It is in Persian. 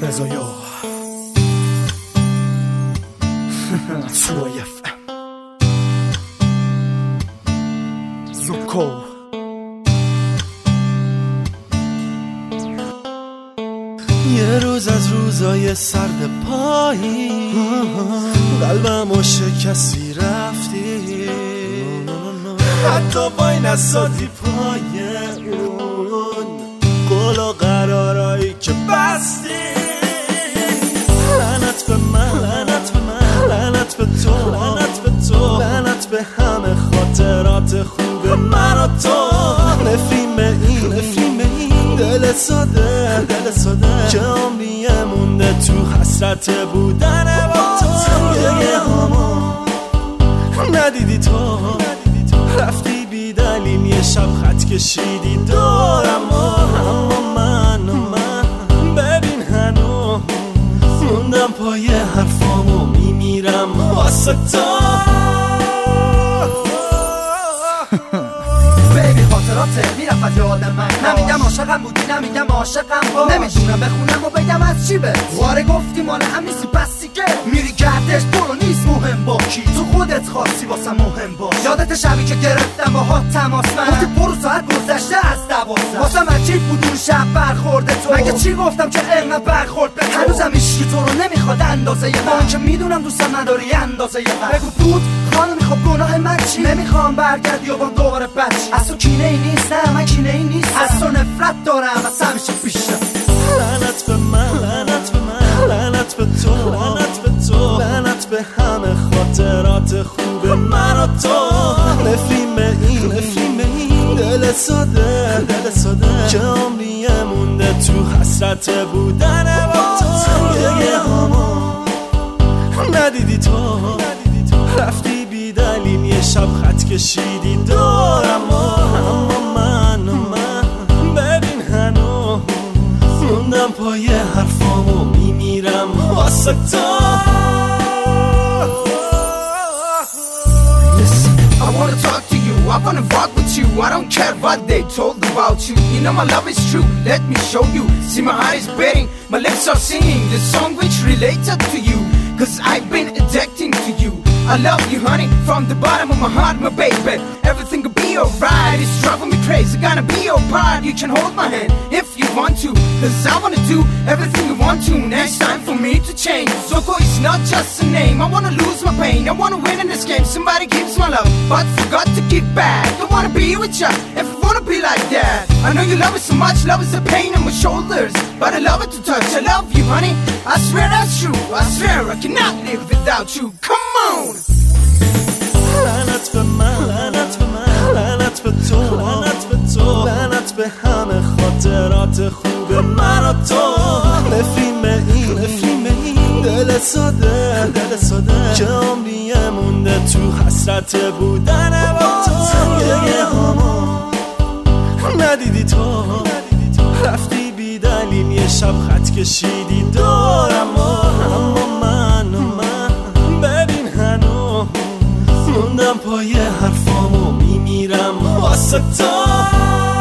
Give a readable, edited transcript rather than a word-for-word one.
رضایا سوایف زوکو یه روز از روزای سرد پایی قلبم و شکستی رفتی، حتی وای نسادی پای اون قول و قرارایی که بستی. لعنت به من، لعنت به من، لعنت به تو، لعنت به تو، لعنت به همه خاطرات خوب من و تو. نفرین به این، نفرین به این دل ساده، دل ساده که عمریه مونده تو حسرت بودن با تو. یه هامو ندیدی تو، رفتی بی دلیل یه شب خط کشیدی دورم، اما من ببین هنوز موندم پای حرفامو میمیرم واسه تو. بیبی خاطراته میرفت یادم من، نمیگم عاشقم بودی نمیگم عاشقم باش، نمیتونم بخونم و بگم از چی به واره گفتی مال هم نیستی پس دیگه میری گردش برو نیست مهم با کی، تو خودت خواستی واسه مهم باش. یادت شبی که گرفتم باهات تماس من گفتی برو ساعت گذشته از 12 واسم عجیب بود اون شب برخورد تو، مگه چی گفتم که انقدر برخورد به تو؟ هنوزم عشقی تو رو نمیخواد اندازه من که میدونم دوستم نداری اندازه من. بگو بود خانم میخواد گناه من چی؟ نمیخوام برگردی و با دوباره بچی. از تو کینه ای نیست، نه من کینه ای نیست، از تو نفرت دارم از همیشه بیشتر. لعنت به من، لعنت به من، لعنت به تو، لعنت به تو، لعنت به همه خاطرات خوب من و تو. نفرین به این، نفرین به این دل ساده، دل ساده که عمریه مونده تو حسرت بودن با تو. یه هامو ندیدی تو، رفتی بی دلیل یه شب خط کشیدی دورم، اما من ببین هنوز موندم پای حرفامو میمیرم واسه تو. I wanna talk to you, I wanna walk with you, I don't care what they told about you. You know my love is true, let me show you. See my heart is beating, my lips are singing the song which related to you, cause I've been addicting to you. I love you honey, from the bottom of my heart my baby. Everything will be alright, it's driving me crazy, gonna be your part. You can hold my hand if you want to, cause I wanna do everything you want to. Next time for me to change, Zoko is not just a name. I wanna lose my pain, I wanna win in this game. Somebody gives my love, but forgot to give back. I wanna be with you, if you wanna be like that. I know you love it so much, love is a pain on my shoulders, but I love it to touch. I love you honey, I swear that's true, I swear I cannot live without you. Come on. لعنت به من، لعنت به من، لعنت به تو، لعنت به تو، لعنت به همه خاطرات خوب من و تو. نفرین به این، نفرین به این دل ساده، دل ساده که عمریه مونده تو حسرت بودن با تو. یه هامو ندیدی تو، رفتی بی دلیل یه شب خط کشیدی دورم، اما من ببین هنوز موندم پای حرفامو میمیرم واسه تو.